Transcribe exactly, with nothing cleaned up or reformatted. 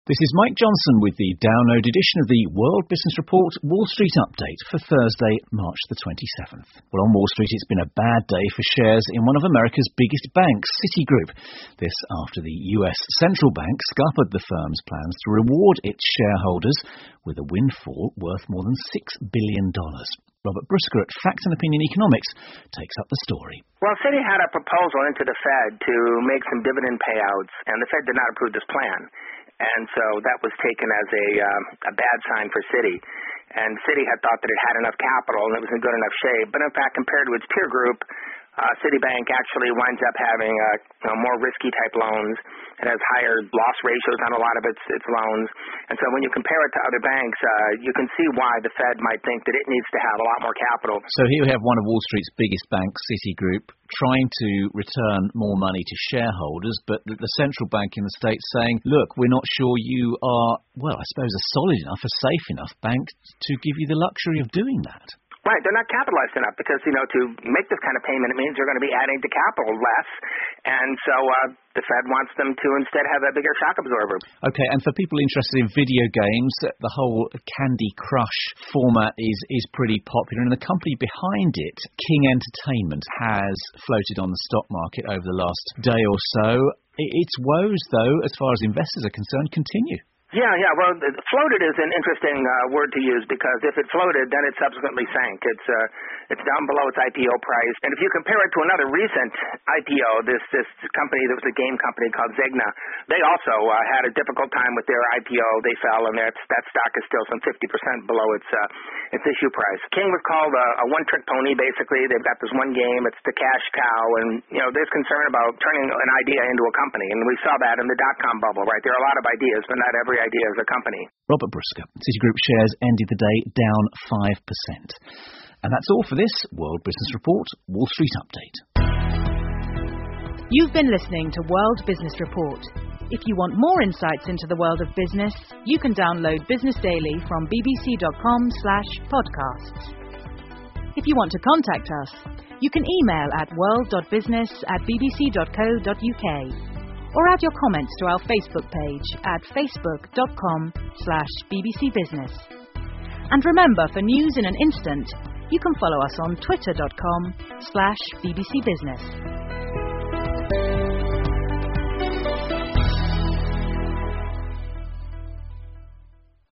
This is Mike Johnson with the download edition of the World Business Report Wall Street Update for Thursday, March the twenty-seventh. Well, on Wall Street, it's been a bad day for shares in one of America's biggest banks, Citigroup. This after the U S central bank scuppered the firm's plans to reward its shareholders with a windfall worth more than six billion dollars. Robert Brusker at Facts and Opinion Economics takes up the story. Well, Citi had a proposal into the Fed to make some dividend payouts, and the Fed did not approve this plan. And so that was taken as a um, a bad sign for Citi. And Citi had thought that it had enough capital and it was in good enough shape. But in fact, compared to its peer group, uh, Citibank actually winds up having uh, you know, more risky type loans. It has higher loss ratios on a lot of its its loans. And so when you compare it to other banks, uh, you can see why the Fed might think that it needs to have a lot more capital. So here we have one of Wall Street's biggest banks, Citigroup, trying to return more money to shareholders, but the central bank in the States saying, look, we're not sure you are, well, I suppose a solid enough, a safe enough bank to give you the luxury of doing that. Right, they're not capitalized enough because, you know, to make this kind of payment, it means they're going to be adding to capital less, and so uh, the Fed wants them to instead have a bigger shock absorber. Okay, and for people interested in video games, the whole Candy Crush format is, is pretty popular, and the company behind it, King Entertainment, has floated on the stock market over the last day or so. Its woes, though, as far as investors are concerned, continue. Yeah, yeah. Well, floated is an interesting uh, word to use because if it floated, then it subsequently sank. It's uh, it's down below its I P O price. And if you compare it to another recent I P O, this this company that was a game company called Zynga, they also uh, had a difficult time with their I P O. They fell, and that that stock is still some fifty percent below its uh, its issue price. King was called a, a one-trick pony. Basically, they've got this one game. It's the cash cow, and you know there's concern about turning an idea into a company, and we saw that in the dot-com bubble. Right, there are a lot of ideas, but not every idea as a company. Robert Brusker. Citigroup shares ended the day down five percent. And that's all for this World Business Report Wall Street Update. You've been listening to World Business Report. If you want more insights into the world of business, you can download Business Daily from bbc.com slash podcasts. If you want to contact us, you can email at world.business at bbc.co.uk. or add your comments to our Facebook page at facebook.com slash BBC Business. And remember, for news in an instant, you can follow us on twitter.com slash BBC Business.